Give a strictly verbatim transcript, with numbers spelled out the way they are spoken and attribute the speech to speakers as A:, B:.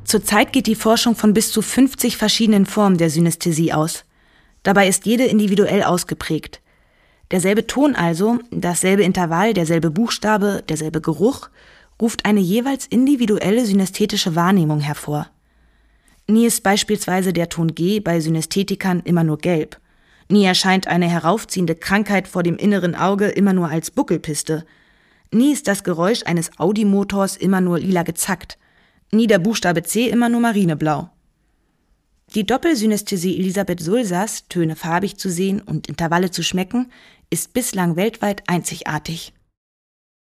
A: Zurzeit geht die Forschung von bis zu fünfzig verschiedenen Formen der Synästhesie aus. Dabei ist jede individuell ausgeprägt. Derselbe Ton also, dasselbe Intervall, derselbe Buchstabe, derselbe Geruch ruft eine jeweils individuelle synästhetische Wahrnehmung hervor. Nie ist beispielsweise der Ton G bei Synästhetikern immer nur gelb. Nie erscheint eine heraufziehende Krankheit vor dem inneren Auge immer nur als Buckelpiste. Nie ist das Geräusch eines Audi-Motors immer nur lila gezackt. Nie der Buchstabe C immer nur marineblau. Die Doppelsynästhesie Elisabeth Sulzers, Töne farbig zu sehen und Intervalle zu schmecken, ist bislang weltweit einzigartig.